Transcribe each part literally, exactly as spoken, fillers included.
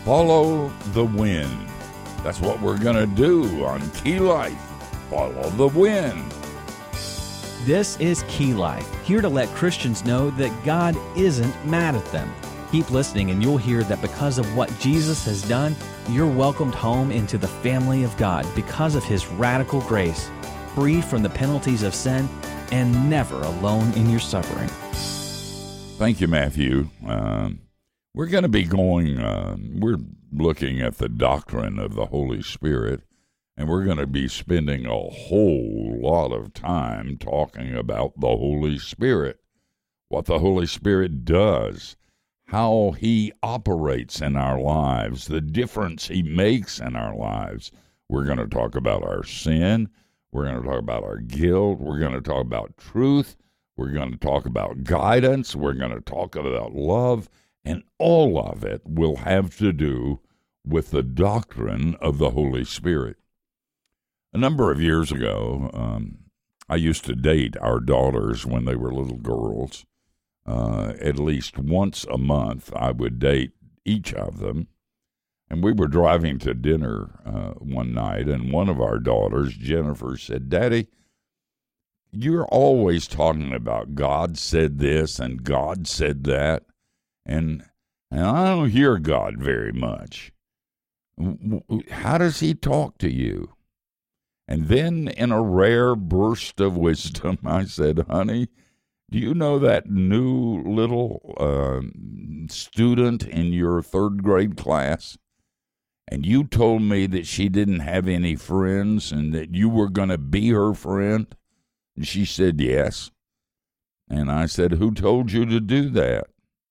Follow the wind. That's what we're going to do on Key Life. Follow the wind. This is Key Life, here to let Christians know that God isn't mad at them. Keep listening and you'll hear that because of what Jesus has done, you're welcomed home into the family of God because of His radical grace, free from the penalties of sin, and never alone in your suffering. Thank you, Matthew. Um, we're going to be going, uh, we're looking at the doctrine of the Holy Spirit, and we're going to be spending a whole lot of time talking about the Holy Spirit, what the Holy Spirit does, how He operates in our lives, the difference He makes in our lives. We're going to talk about our sin. We're going to talk about our guilt. We're going to talk about truth. We're going to talk about guidance. We're going to talk about love. And all of it will have to do with the doctrine of the Holy Spirit. A number of years ago, um, I used to date our daughters when they were little girls. Uh, at least once a month, I would date each of them. And we were driving to dinner uh, one night, and one of our daughters, Jennifer, said, "Daddy, you're always talking about God said this and God said that, and and I don't hear God very much. How does He talk to you?" And then in a rare burst of wisdom, I said, "Honey, do you know that new little uh, student in your third grade class? And you told me that she didn't have any friends and that you were going to be her friend?" And she said, "Yes." And I said, "Who told you to do that?"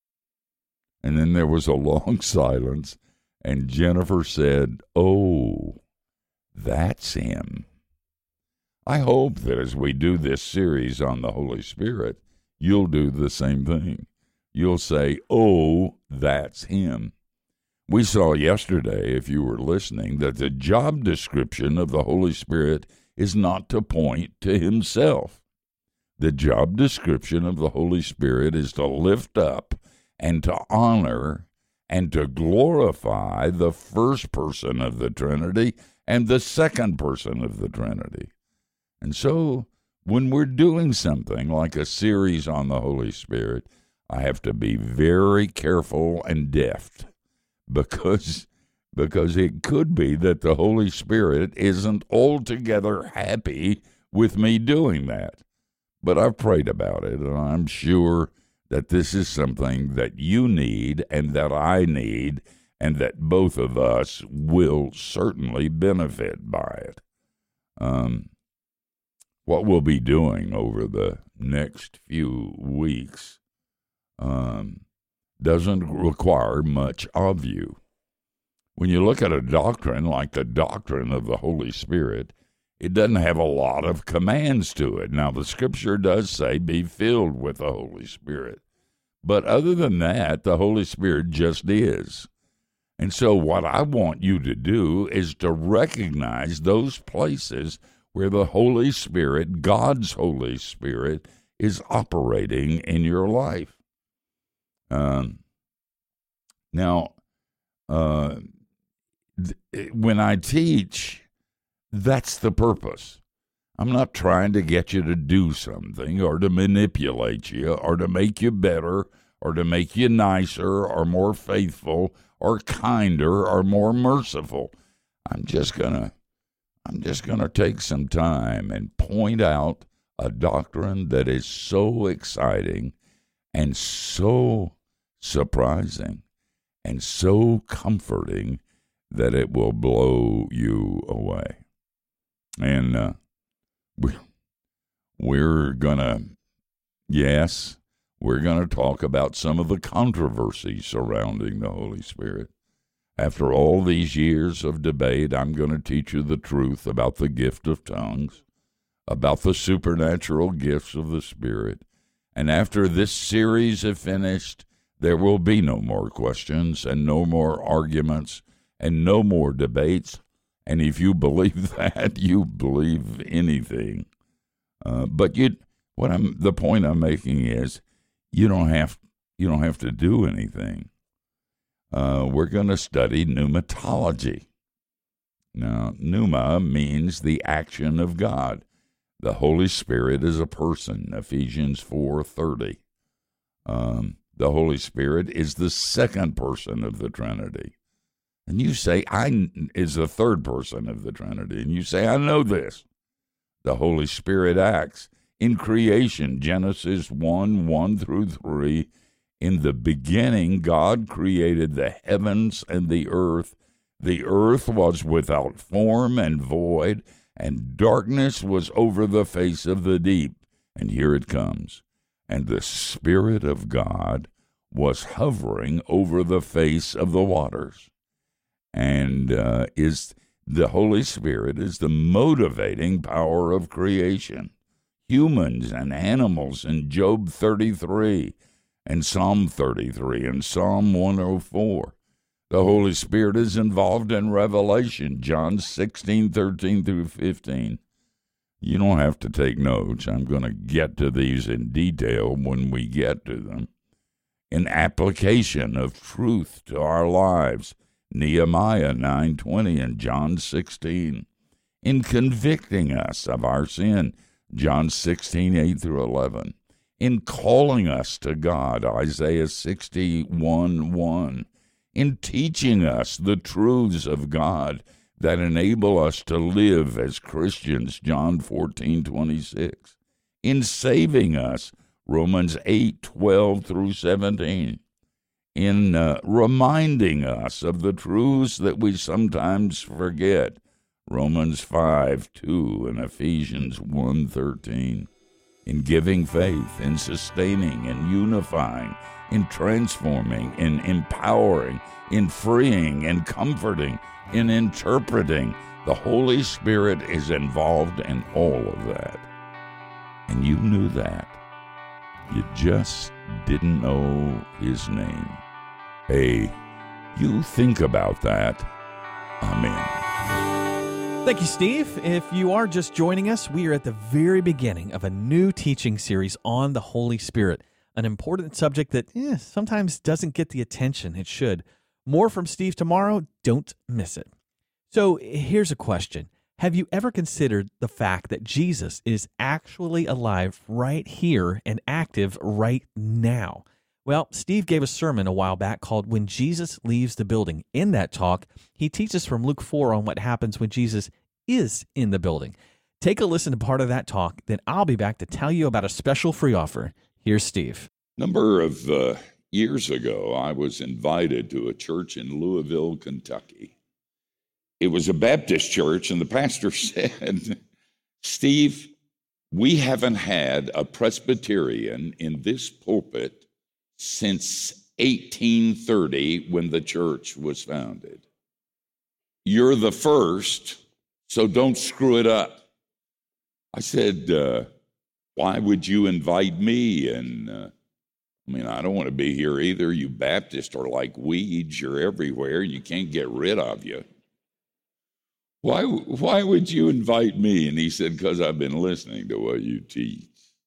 And then there was a long silence, and Jennifer said, "Oh, that's Him." I hope that as we do this series on the Holy Spirit, you'll do the same thing. You'll say, "Oh, that's Him." We saw yesterday, if you were listening, that the job description of the Holy Spirit is not to point to Himself. The job description of the Holy Spirit is to lift up and to honor and to glorify the first person of the Trinity and the second person of the Trinity. And so when we're doing something like a series on the Holy Spirit, I have to be very careful and deft. Because, because it could be that the Holy Spirit isn't altogether happy with me doing that. But I've prayed about it, and I'm sure that this is something that you need and that I need, and that both of us will certainly benefit by it. Um, what we'll be doing over the next few weeks um doesn't require much of you. When you look at a doctrine like the doctrine of the Holy Spirit, it doesn't have a lot of commands to it. Now, the Scripture does say, "Be filled with the Holy Spirit." But other than that, the Holy Spirit just is. And so what I want you to do is to recognize those places where the Holy Spirit, God's Holy Spirit, is operating in your life. Um, now, uh, th- when I teach, that's the purpose. I'm not trying to get you to do something or to manipulate you or to make you better or to make you nicer or more faithful or kinder or more merciful. I'm just gonna, I'm just gonna take some time and point out a doctrine that is so exciting and so surprising and so comforting that it will blow you away. And uh, we, we're going to, yes, we're going to talk about some of the controversies surrounding the Holy Spirit. After all these years of debate, I'm going to teach you the truth about the gift of tongues, about the supernatural gifts of the Spirit. And after this series is finished, there will be no more questions and no more arguments and no more debates. And if you believe that, you believe anything. Uh, but you, what I'm, the point I'm making is, you don't have, you don't have to do anything. uh, we're going to study pneumatology. Now, pneuma means the action of God. The Holy Spirit is a person, Ephesians four thirty. Um, the Holy Spirit is the second person of the Trinity. And you say, I is the third person of the Trinity. And you say, I know this. The Holy Spirit acts in creation, Genesis one, one through three. In the beginning, God created the heavens and the earth. The earth was without form and void, and darkness was over the face of the deep. And here it comes. And the Spirit of God was hovering over the face of the waters. And uh, is the Holy Spirit is the motivating power of creation. Humans and animals in Job thirty-three and Psalm thirty-three and Psalm one oh four. The Holy Spirit is involved in Revelation, John sixteen, thirteen through fifteen. You don't have to take notes. I'm going to get to these in detail when we get to them. In application of truth to our lives, Nehemiah nine twenty and John sixteen. In convicting us of our sin, John sixteen, eight through eleven. In calling us to God, Isaiah sixty-one, one. In teaching us the truths of God that enable us to live as Christians, John fourteen, twenty-six. In saving us, Romans eight, twelve through seventeen. In uh, reminding us of the truths that we sometimes forget, Romans five, two and Ephesians one, thirteen. In giving faith, in sustaining and unifying, in transforming, in empowering, in freeing, in comforting, in interpreting. The Holy Spirit is involved in all of that. And you knew that. You just didn't know his name. Hey, you think about that. Amen. Thank you, Steve. If you are just joining us, we are at the very beginning of a new teaching series on the Holy Spirit, an important subject that eh, sometimes doesn't get the attention it should. More from Steve tomorrow. Don't miss it. So here's a question. Have you ever considered the fact that Jesus is actually alive right here and active right now? Well, Steve gave a sermon a while back called When Jesus Leaves the Building. In that talk, he teaches from Luke four on what happens when Jesus is in the building. Take a listen to part of that talk, then I'll be back to tell you about a special free offer. Here's Steve. Number of uh, years ago, I was invited to a church in Louisville, Kentucky. It was a Baptist church, and the pastor said, Steve, we haven't had a Presbyterian in this pulpit since eighteen thirty when the church was founded. You're the first, so don't screw it up. I said, uh, why would you invite me? And uh, I mean, I don't want to be here either. You Baptists are like weeds. You're everywhere. You can't get rid of you. Why, why would you invite me? And he said, because I've been listening to what you teach.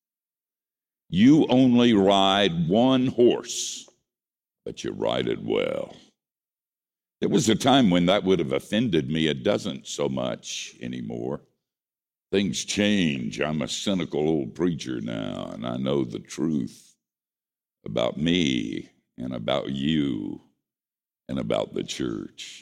You only ride one horse, but you ride it well. There was a time when that would have offended me. It doesn't so much anymore. Things change. I'm a cynical old preacher now, and I know the truth about me and about you and about the church.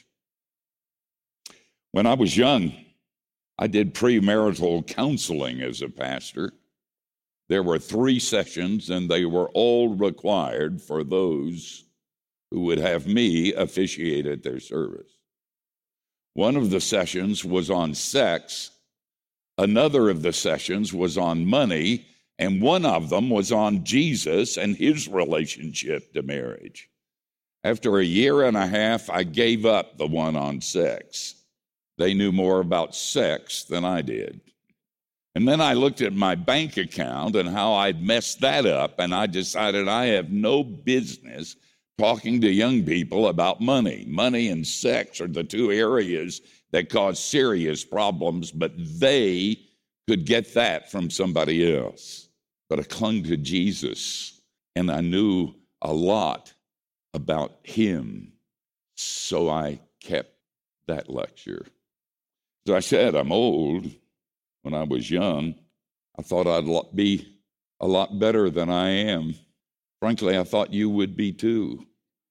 When I was young, I did premarital counseling as a pastor. There were three sessions, and they were all required for those who would have me officiate at their service. One of the sessions was on sex, another of the sessions was on money, and one of them was on Jesus and his relationship to marriage. After a year and a half, I gave up the one on sex. They knew more about sex than I did. And then I looked at my bank account and how I'd messed that up, and I decided I have no business talking to young people about money. Money and sex are the two areas that cause serious problems, but they could get that from somebody else. But I clung to Jesus, and I knew a lot about him So I kept that lecture. As I said, I'm old. When I was young, I thought I'd be a lot better than I am. Frankly, I thought you would be too.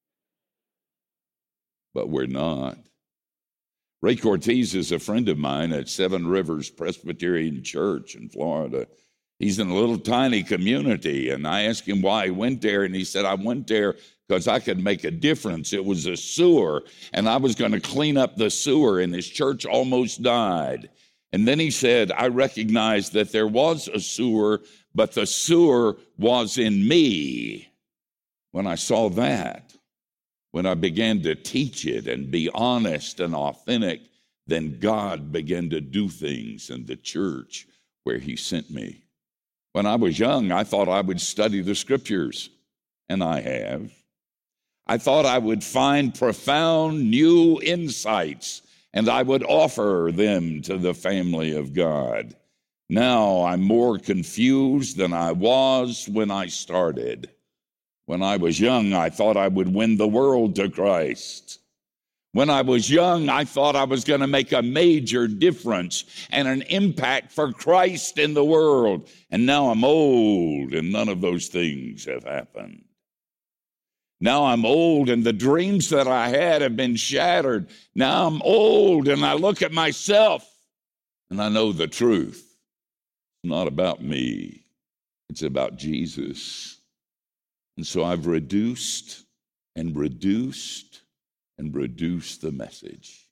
But we're not. Ray Cortez is a friend of mine at Seven Rivers Presbyterian Church in Florida. He's in a little tiny community, and I asked him why he went there, and he said, I went there because I could make a difference. It was a sewer, and I was going to clean up the sewer, and his church almost died. And then he said, I recognized that there was a sewer, but the sewer was in me. When I saw that, when I began to teach it and be honest and authentic, then God began to do things in the church where he sent me. When I was young, I thought I would study the scriptures, and I have. I thought I would find profound new insights, and I would offer them to the family of God. Now I'm more confused than I was when I started. When I was young, I thought I would win the world to Christ. When I was young, I thought I was going to make a major difference and an impact for Christ in the world. And now I'm old, and none of those things have happened. Now I'm old, and the dreams that I had have been shattered. Now I'm old, and I look at myself, and I know the truth. It's not about me. It's about Jesus. And so I've reduced and reduced and reduced the message.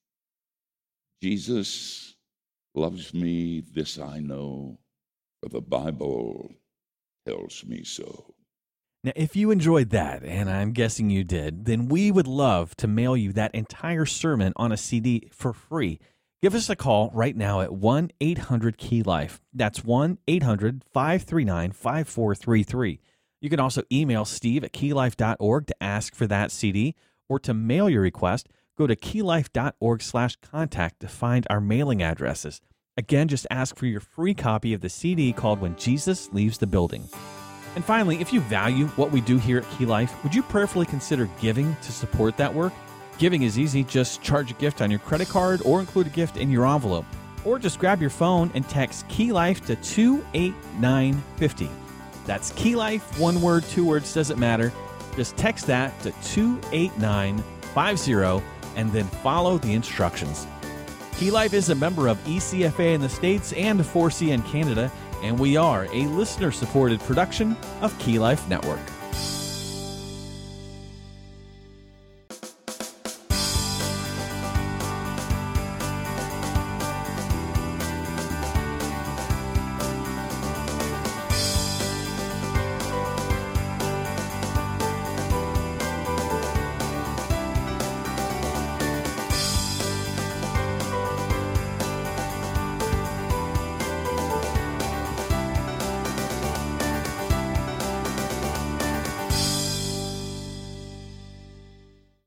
Jesus loves me, this I know, for the Bible tells me so. Now, if you enjoyed that, and I'm guessing you did, then we would love to mail you that entire sermon on a C D for free. Give us a call right now at one eight hundred key life. That's one eight hundred five three nine five four three three. You can also email Steve at key life dot org to ask for that C D, or to mail your request, go to key life dot org slash contact to find our mailing addresses. Again, just ask for your free copy of the C D called When Jesus Leaves the Building. And finally, if you value what we do here at Key Life, would you prayerfully consider giving to support that work? Giving is easy. Just charge a gift on your credit card or include a gift in your envelope. Or just grab your phone and text Key Life to two eight nine five zero. That's Key Life, one word, two words, doesn't matter. Just text that to two eight nine five zero and then follow the instructions. Key Life is a member of E C F A in the States and four C in Canada, and we are a listener-supported production of Key Life Network.